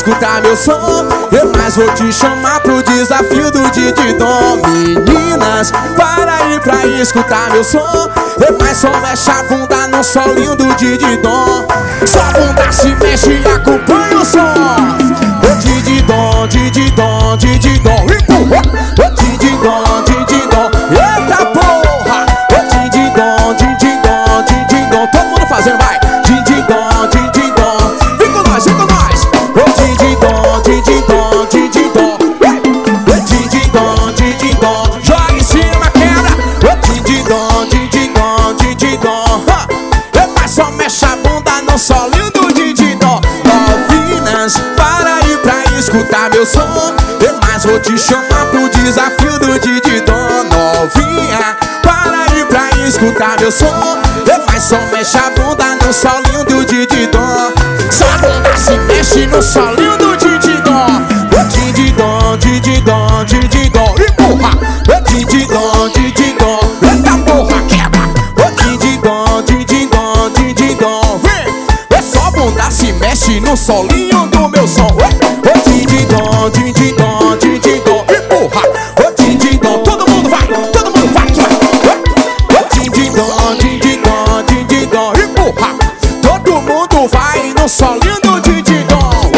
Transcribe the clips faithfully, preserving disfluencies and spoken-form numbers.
escutar meu som. Eu mais vou te chamar pro desafio do Dididom. Meninas, para aí pra escutar meu som. Eu mais só mexe a bunda no solinho do Dididom. Só a bunda se mexe e acompanha o som. Ô Dididom, Dididom, Dididom, empurra. Ô Dididom, Dididom, eita porra. Ô Dididom, Dididom, Dididom, todo mundo fazendo, vai. Dididom, Dididom, vem com nós, vem com nós. Ô Dididom, Dididom, Dididom, ô Dididom, Dididom, joga em cima, quebra. Ô Dididom, Dididom, Dididom, eu mais só mexe a bunda no solinho do Dididom. Novinhas, para aí pra escutar meu som. Eu mais vou te chamar pro desafio do Dididom. Novinha, para aí pra escutar meu som. Eu mais só mexe a bunda no solinho do Dididom. Só a bunda se mexe no solinho do Dididom. Ô Dididom, Dididom, Dididom, empurra. Ô Dididom, Dididom, eita porra, quebra. Ô Dididom, Dididom, Dididom, vem. É só a bunda se mexe no solinho do meu som. Ô Dididom, Dididom, Dididom, empurra. Ô Dididom, todo mundo vai, todo mundo vai, vai. Ô Dididom, Dididom, Dididom, empurra. Todo mundo vai no solinho do Dididom.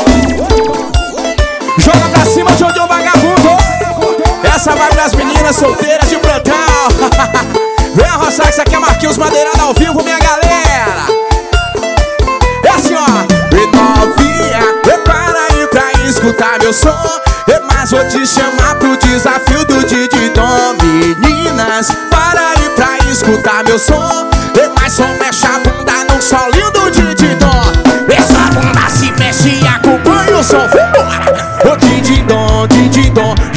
Joga pra cima, Jojo Vagabundo. Essa vai pras meninas solteiras de plantão. Vem a roçar, que isso aqui é Marquinhos Madeirada ao vivo, minha galera. É assim, ó. E novinha, prepara aí pra escutar meu som. Eu mais vou te chamar pro desafio do Dididom. Meninas, para aí pra escutar meu som. Eu mais só mexe a bunda no solinho do Dididom. Essa bunda se mexe e acompanha o som. Vambora! Ô Dididom, Dididom,